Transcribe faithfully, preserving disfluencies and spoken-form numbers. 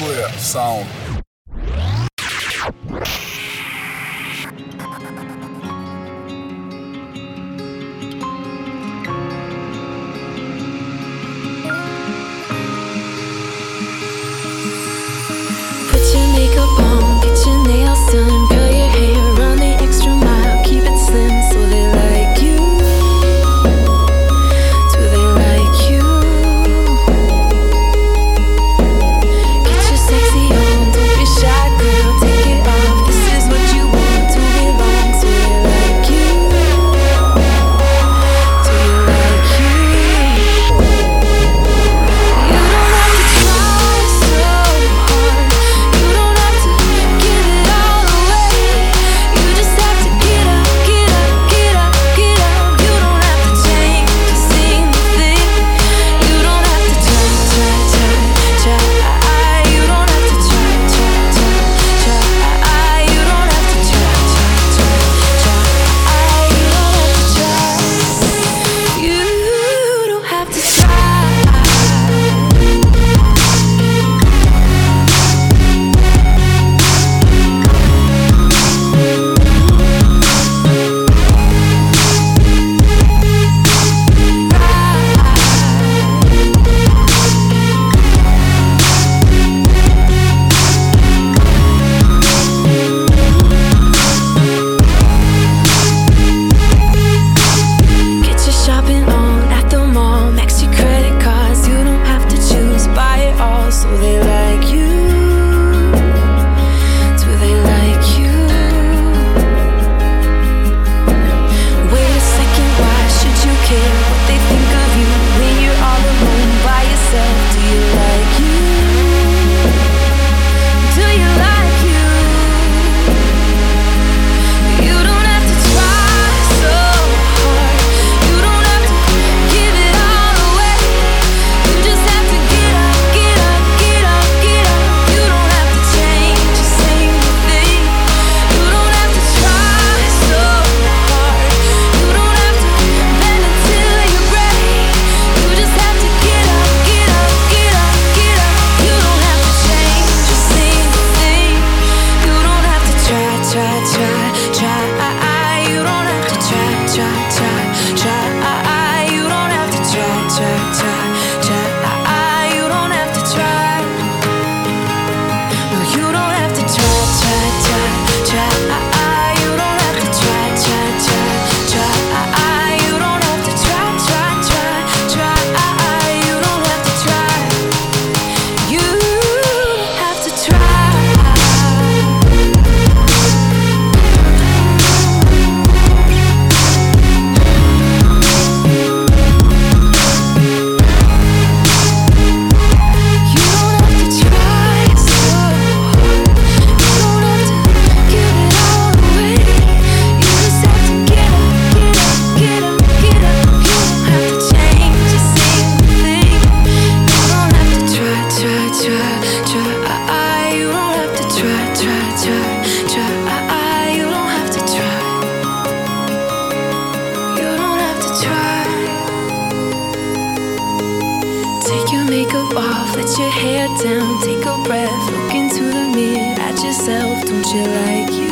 clear sound. Put your makeup on, get your nails done, curl your hair, run the extra mile, keep it slim so they like you. Do they like you? Get your sexy on, don't be shy, girl, take it off. This is what you want to belong. So they like you. Do you like you? You don't have to try so hard. You don't have to give it all away. You just have to get up, get up, get up, get up. You don't have to change a single thing. You don't have to try, try, try, try. You don't have to try, try, try, try. You don't have to try, try, try, try. You don't have to try. You don't have to try. Get your shopping on at the mall. Max your credit cards. You don't have to choose. Buy it all so they like you. Do they like you? Wait a second, why should you care what they think of you when you're all alone by yourself? Do you like you? Do you like you? You don't have to try so hard. You don't have to give it all away. You just have to get up, get up, get up, get up. You don't have to change a single thing. You don't have to try so hard. You don't have to bend until you break. You just have to get up, get up, get up, get up. You don't have to change a single thing. You don't have to try, try, try, try. You don't have to try, try, try, try. You don't have to try, try, try, try. You don't have to try. No, you don't have to try, try, try, try. You don't have to try, try, try, try. You don't have to try, try, try, try. You don't have to try. You don't have to try. You don't have to try so hard. You don't have to give it all away. You just have to get up, get up, get up, get up. You don't have to change a single thing. You don't have to try, try, try, try. You don't have to try, try, try, try. You don't have to try. You don't have to try. Take your makeup off, let your hair down, take a breath, look into the mirror at yourself. Don't you like you?